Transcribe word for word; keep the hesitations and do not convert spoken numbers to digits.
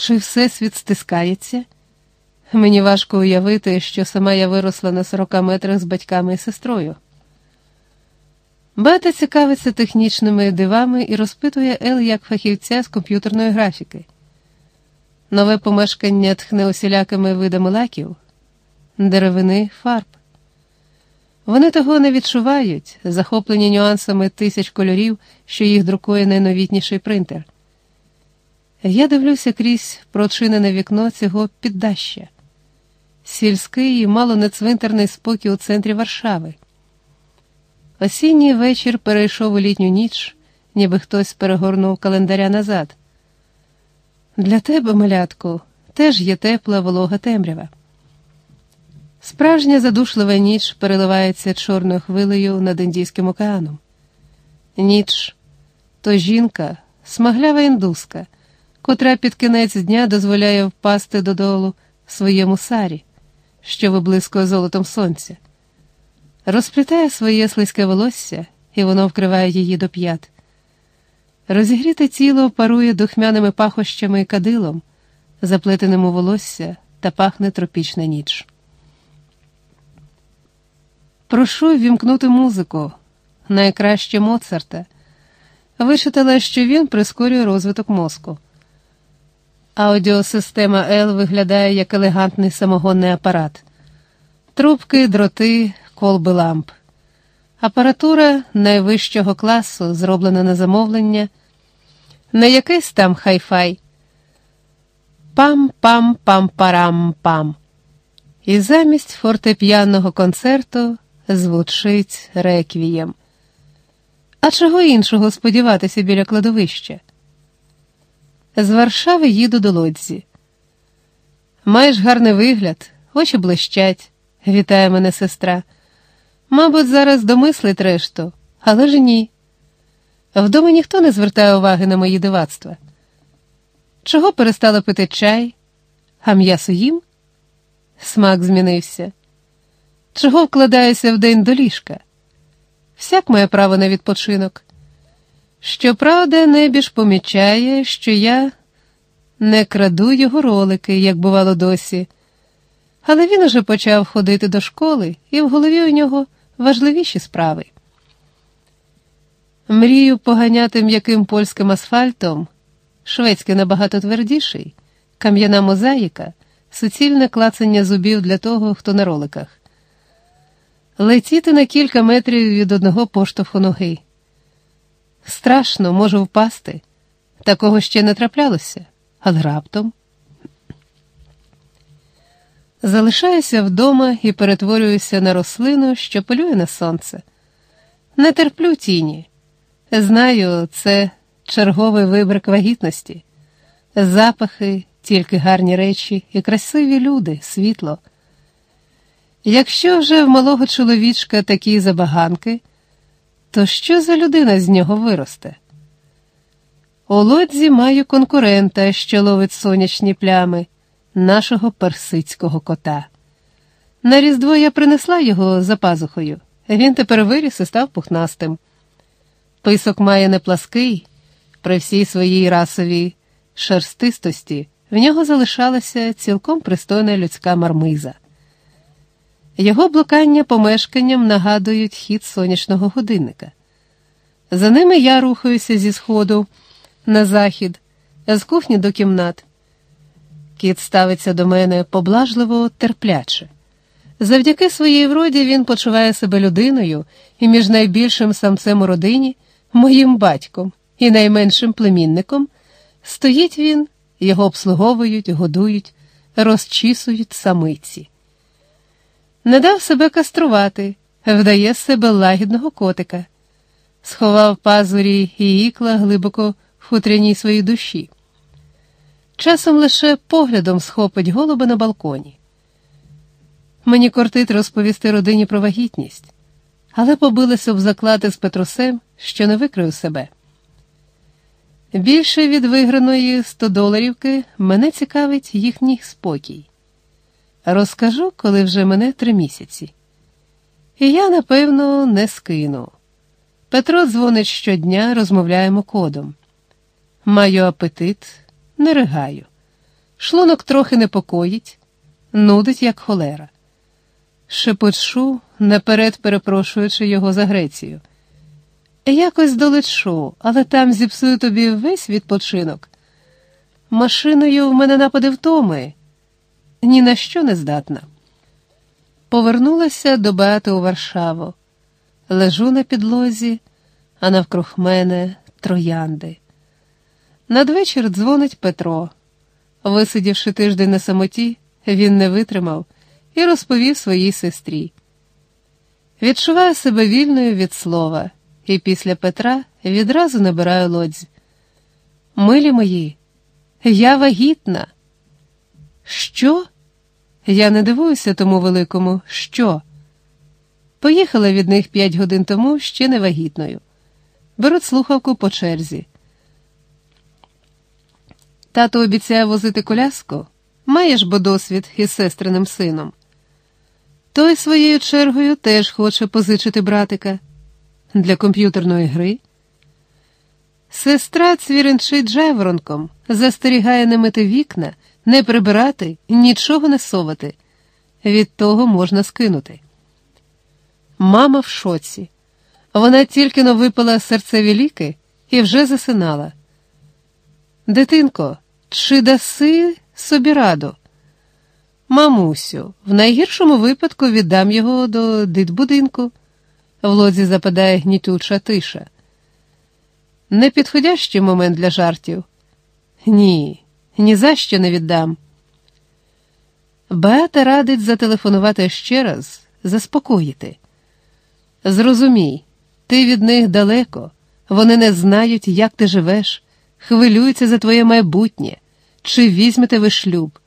Чи всесвіт стискається? Мені важко уявити, що сама я виросла на сорока метрах з батьками і сестрою. Бета цікавиться технічними дивами і розпитує Ел як фахівця з комп'ютерної графіки. Нове помешкання тхне усілякими видами лаків, деревини, фарб. Вони того не відчувають, захоплені нюансами тисяч кольорів, що їх друкує найновітніший принтер. Я дивлюся крізь прочинене вікно цього піддаща. Сільський і мало не цвинтарний спокій у центрі Варшави. Осінній вечір перейшов у літню ніч, ніби хтось перегорнув календаря назад. Для тебе, малятку, теж є тепла волога темрява. Справжня задушлива ніч переливається чорною хвилею над Індійським океаном. Ніч – то жінка, смаглява індуска, котра під кінець дня дозволяє впасти додолу своєму сарі, що виблискує золотом сонця. Розплітає своє слизьке волосся, і воно вкриває її до п'ят. Розігріте тіло парує духмяними пахощами і кадилом, заплетеним у волосся, та пахне тропічна ніч. Прошу ввімкнути музику, найкраще Моцарта. Вичитала, що він прискорює розвиток мозку. Аудіосистема Ел виглядає як елегантний самогонний апарат. Трубки, дроти, колби ламп. Апаратура найвищого класу, зроблена на замовлення, не якийсь там хай-фай. Пам-пам-пам-парам-пам. І замість фортепіанного концерту звучить реквієм. А чого іншого сподіватися біля кладовища? З Варшави їду до Лодзі. Маєш гарний вигляд, очі блищать, вітає мене сестра. Мабуть, зараз домислить решту, але ж ні. Вдома ніхто не звертає уваги на мої дивацтва. Чого перестала пити чай? А м'ясо їм? Смак змінився. Чого вкладаюся вдень до ліжка? Всяк має право на відпочинок. Щоправда, небіж помічає, що я не краду його ролики, як бувало досі. Але він уже почав ходити до школи, і в голові у нього важливіші справи. Мрію поганяти м'яким польським асфальтом, шведський набагато твердіший, кам'яна мозаїка, суцільне клацання зубів для того, хто на роликах. Летіти на кілька метрів від одного поштовху ноги. Страшно, можу впасти. Такого ще не траплялося, але раптом. Залишаюся вдома і перетворююся на рослину, що полює на сонце. Не терплю тіні. Знаю, це черговий вибрик вагітності. Запахи, тільки гарні речі і красиві люди, світло. Якщо вже в малого чоловічка такі забаганки, то що за людина з нього виросте? У Лодзі маю конкурента, що ловить сонячні плями, нашого персидського кота. На Різдво я принесла його за пазухою. Він тепер виріс і став пухнастим. Писок має не плаский, при всій своїй расовій шерстистості в нього залишалася цілком пристойна людська мармиза. Його блукання помешканням нагадують хід сонячного годинника. За ними я рухаюся зі сходу на захід, з кухні до кімнат. Кіт ставиться до мене поблажливо, терпляче. Завдяки своїй вроді він почуває себе людиною і між найбільшим самцем у родині, моїм батьком і найменшим племінником, стоїть він, його обслуговують, годують, розчісують самиці. Не дав себе каструвати, вдає з себе лагідного котика. Сховав пазурі і ікла глибоко в хутряній своїй душі. Часом лише поглядом схопить голуба на балконі. Мені кортить розповісти родині про вагітність, але побилася б заклати з Петрусем, що не викрию себе. Більше від виграної сто доларівки мене цікавить їхній спокій. Розкажу, коли вже мене три місяці. І я, напевно, не скину. Петро дзвонить щодня, розмовляємо кодом. Маю апетит, не ригаю. Шлунок трохи непокоїть, нудить, як холера. Шепочу, наперед перепрошуючи його за Грецію. Якось долечу, але там зіпсую тобі весь відпочинок. Машиною в мене напади втоми, ні на що не здатна. Повернулася до Беати у Варшаву. Лежу на підлозі, а навкруг мене троянди. Надвечір дзвонить Петро. Висидівши тиждень на самоті, він не витримав і розповів своїй сестрі. Відчуваю себе вільною від слова, і після Петра відразу набираю Лодзь. Милі мої, я вагітна. Що? Я не дивуюся тому великому «що?». Поїхала від них п'ять годин тому ще не вагітною. Беруть слухавку по черзі. Тато обіцяє возити коляску. Маєш бо досвід із сестриним сином. Той своєю чергою теж хоче позичити братика. Для комп'ютерної гри. Сестра цвіринчить жайворонком, застерігає не мити вікна, не прибирати, нічого не совати. Від того можна скинути. Мама в шоці. Вона тільки-но випила серцеві ліки і вже засинала. Дитинко, чи даси собі раду? Мамусю, в найгіршому випадку віддам його до дитбудинку. В Лодзі западає гнітюча тиша. Непідходящий момент для жартів. Ні, ні за що не віддам. Беата радить зателефонувати ще раз, заспокоїти. Зрозумій, ти від них далеко, вони не знають, як ти живеш, хвилюються за твоє майбутнє, чи візьмете ви шлюб.